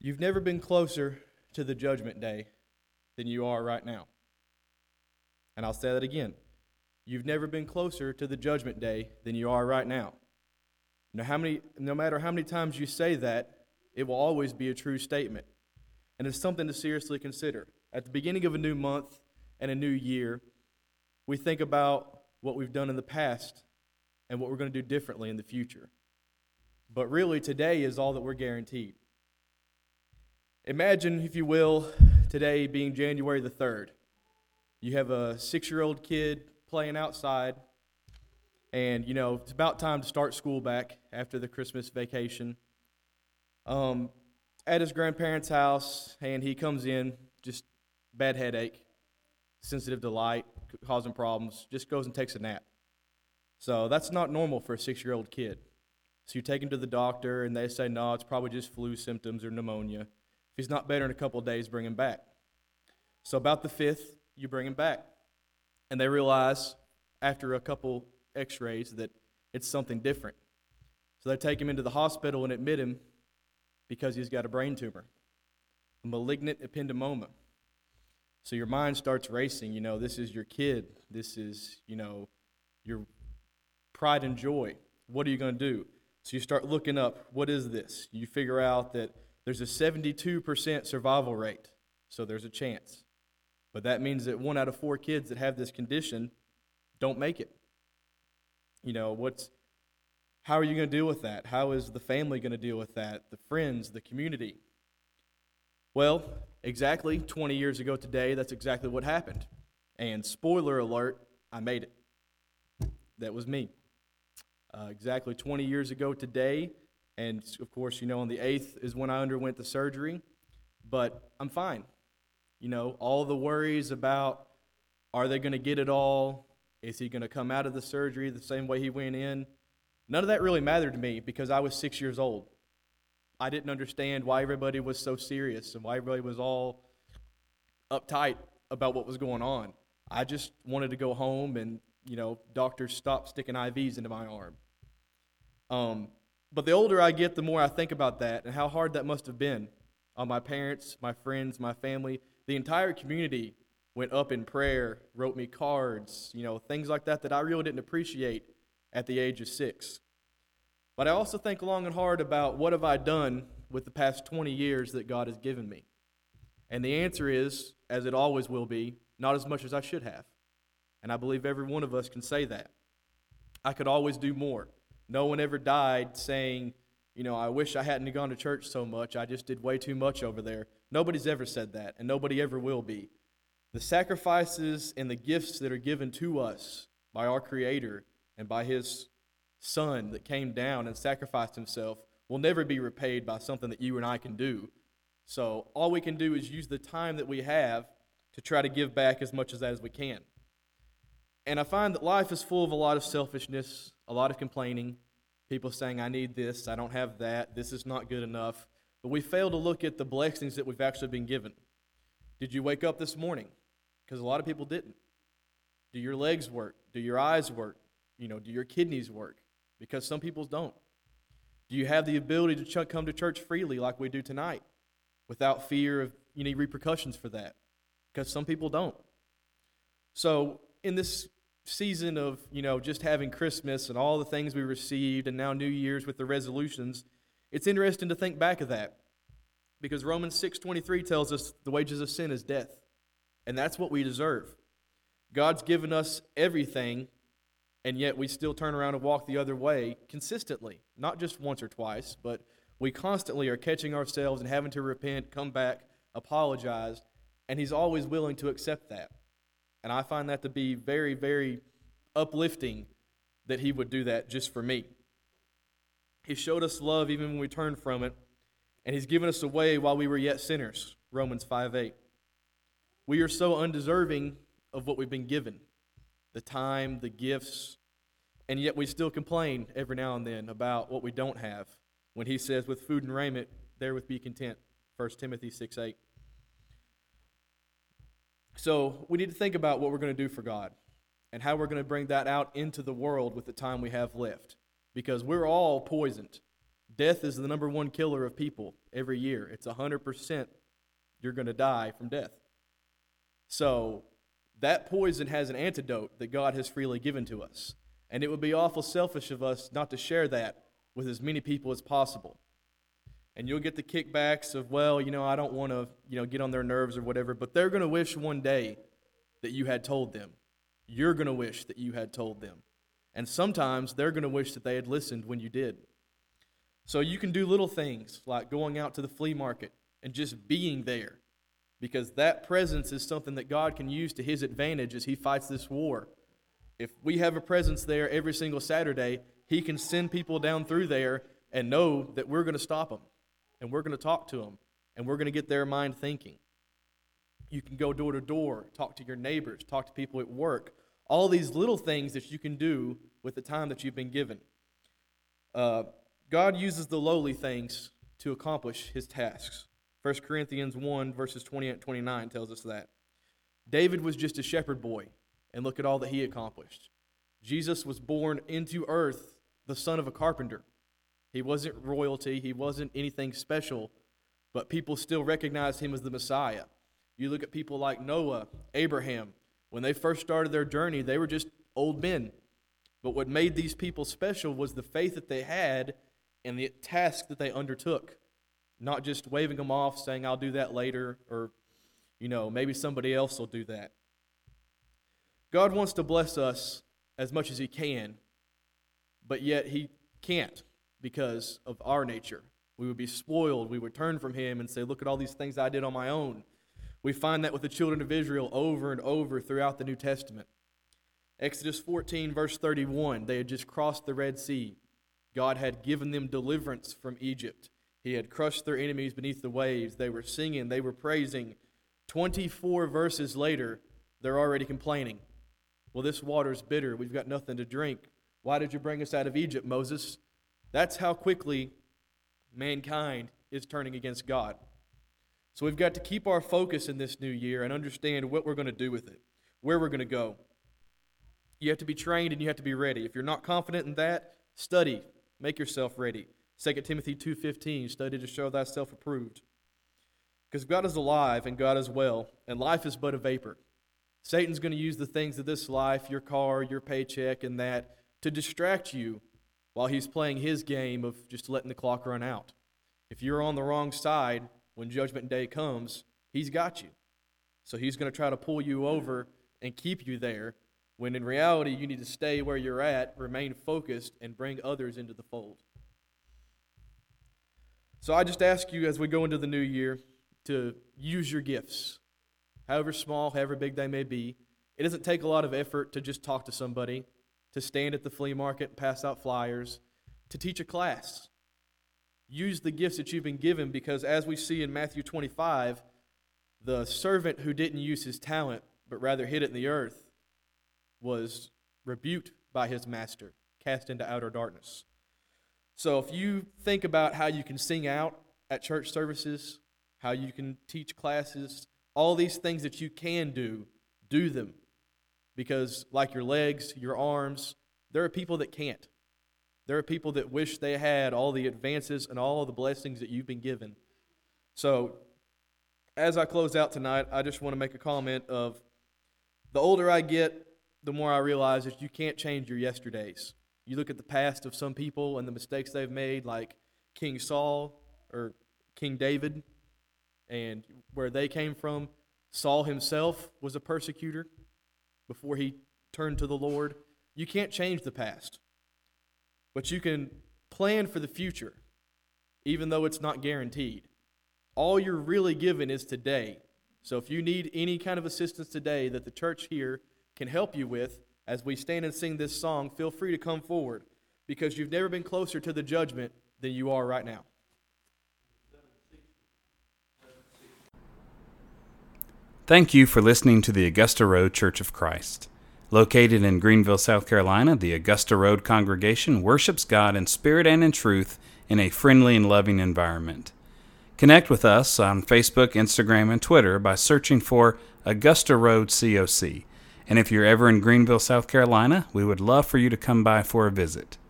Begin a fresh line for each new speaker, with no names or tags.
You've never been closer to the judgment day than you are right now. And I'll say that again. You've never been closer to the judgment day than you are right now. No matter how many times you say that, it will always be a true statement. And it's something to seriously consider. At the beginning of a new month and a new year, we think about what we've done in the past and what we're going to do differently in the future. But really, today is all that we're guaranteed. Imagine, if you will, today being January the 3rd. You have a 6-year-old kid playing outside, and, it's about time to start school back after the Christmas vacation. At his grandparents' house, and he comes in, just bad headache, sensitive to light, causing problems, just goes and takes a nap. So that's not normal for a 6-year-old kid. So you take him to the doctor, and they say, no, it's probably just flu symptoms or pneumonia. If he's not better in a couple of days, bring him back. So about the 5th, you bring him back. And they realize, after a couple x-rays, that it's something different. So they take him into the hospital and admit him because he's got a brain tumor, a malignant ependymoma. So your mind starts racing. This is your kid. This is, your pride and joy. What are you going to do? So you start looking up, what is this? You figure out that there's a 72% survival rate, so there's a chance. But that means that 1 out of 4 kids that have this condition don't make it. How are you going to deal with that? How is the family going to deal with that? The friends, the community? Well, exactly 20 years ago today, that's exactly what happened. And spoiler alert, I made it. That was me. Exactly 20 years ago today, and of course, on the 8th is when I underwent the surgery, but I'm fine. All the worries about, are they going to get it all? Is he going to come out of the surgery the same way he went in? None of that really mattered to me because I was 6 years old. I didn't understand why everybody was so serious and why everybody was all uptight about what was going on. I just wanted to go home and, doctors stopped sticking IVs into my arm. But the older I get, the more I think about that and how hard that must have been on my parents, my friends, my family. The entire community went up in prayer, wrote me cards, things like that I really didn't appreciate at the age of 6. But I also think long and hard about what have I done with the past 20 years that God has given me. And the answer is, as it always will be, not as much as I should have. And I believe every one of us can say that. I could always do more. No one ever died saying, I wish I hadn't gone to church so much. I just did way too much over there. Nobody's ever said that, and nobody ever will be. The sacrifices and the gifts that are given to us by our Creator and by His Son that came down and sacrificed Himself will never be repaid by something that you and I can do. So all we can do is use the time that we have to try to give back as much of that as we can. And I find that life is full of a lot of selfishness, a lot of complaining, people saying, I need this, I don't have that, this is not good enough. But we fail to look at the blessings that we've actually been given. Did you wake up this morning? Because a lot of people didn't. Do your legs work? Do your eyes work? Do your kidneys work? Because some people don't. Do you have the ability to come to church freely like we do tonight without fear of any repercussions for that? Because some people don't. So in this season of, just having Christmas and all the things we received and now New Year's with the resolutions, it's interesting to think back of that because Romans 6:23 tells us the wages of sin is death, and that's what we deserve. God's given us everything, and yet we still turn around and walk the other way consistently, not just once or twice, but we constantly are catching ourselves and having to repent, come back, apologize, and He's always willing to accept that. And I find that to be very, very uplifting that He would do that just for me. He showed us love even when we turned from it, and He's given us away while we were yet sinners, Romans 5:8. We are so undeserving of what we've been given, the time, the gifts, and yet we still complain every now and then about what we don't have when He says, with food and raiment, therewith be content, 1 Timothy 6:8. So we need to think about what we're going to do for God and how we're going to bring that out into the world with the time we have left. Because we're all poisoned Death is the number one killer of people every year. It's 100% you're going to die from death. So that poison has an antidote that God has freely given to us. And it would be awful selfish of us not to share that with as many people as possible. And you'll get the kickbacks of, well, I don't want to, get on their nerves or whatever, but they're going to wish one day that you had told them. You're going to wish that you had told them. And sometimes they're going to wish that they had listened when you did. So you can do little things like going out to the flea market and just being there, because that presence is something that God can use to His advantage as He fights this war. If we have a presence there every single Saturday, He can send people down through there and know that we're going to stop them, and we're going to talk to them, and we're going to get their mind thinking. You can go door to door, talk to your neighbors, talk to people at work. All these little things that you can do with the time that you've been given. God uses the lowly things to accomplish His tasks. 1 Corinthians 1, verses 28 and 29 tells us that. David was just a shepherd boy, and look at all that he accomplished. Jesus was born into earth, the son of a carpenter. He wasn't royalty, he wasn't anything special, but people still recognized him as the Messiah. You look at people like Noah, Abraham. When they first started their journey, they were just old men. But what made these people special was the faith that they had and the task that they undertook. Not just waving them off, saying, I'll do that later, or, maybe somebody else will do that. God wants to bless us as much as He can, but yet He can't because of our nature. We would be spoiled. We would turn from Him and say, look at all these things I did on my own. We find that with the children of Israel over and over throughout the New Testament. Exodus 14, verse 31, they had just crossed the Red Sea. God had given them deliverance from Egypt. He had crushed their enemies beneath the waves. They were singing, they were praising. 24 verses later, they're already complaining. Well, this water's bitter. We've got nothing to drink. Why did you bring us out of Egypt, Moses? That's how quickly mankind is turning against God. So we've got to keep our focus in this new year and understand what we're going to do with it, where we're going to go. You have to be trained and you have to be ready. If you're not confident in that, study. Make yourself ready. 2 Timothy 2:15, study to show thyself approved. Because God is alive and God is well, and life is but a vapor. Satan's going to use the things of this life, your car, your paycheck, and that, to distract you while he's playing his game of just letting the clock run out. If you're on the wrong side when Judgment Day comes, he's got you. So he's going to try to pull you over and keep you there, when in reality you need to stay where you're at, remain focused, and bring others into the fold. So I just ask you as we go into the new year to use your gifts, however small, however big they may be. It doesn't take a lot of effort to just talk to somebody, to stand at the flea market and pass out flyers, to teach a class. Use the gifts that you've been given, because as we see in Matthew 25, the servant who didn't use his talent but rather hid it in the earth was rebuked by his master, cast into outer darkness. So if you think about how you can sing out at church services, how you can teach classes, all these things that you can do them. Because like your legs, your arms, there are people that can't. There are people that wish they had all the advances and all the blessings that you've been given. So as I close out tonight, I just want to make a comment of, the older I get, the more I realize that you can't change your yesterdays. You look at the past of some people and the mistakes they've made, like King Saul or King David, and where they came from. Saul himself was a persecutor before he turned to the Lord. You can't change the past, but you can plan for the future, even though it's not guaranteed. All you're really given is today. So if you need any kind of assistance today that the church here can help you with, as we stand and sing this song, feel free to come forward, because you've never been closer to the judgment than you are right now.
Thank you for listening to the Augusta Road Church of Christ. Located in Greenville, South Carolina, the Augusta Road congregation worships God in spirit and in truth in a friendly and loving environment. Connect with us on Facebook, Instagram, and Twitter by searching for Augusta Road COC. And if you're ever in Greenville, South Carolina, we would love for you to come by for a visit.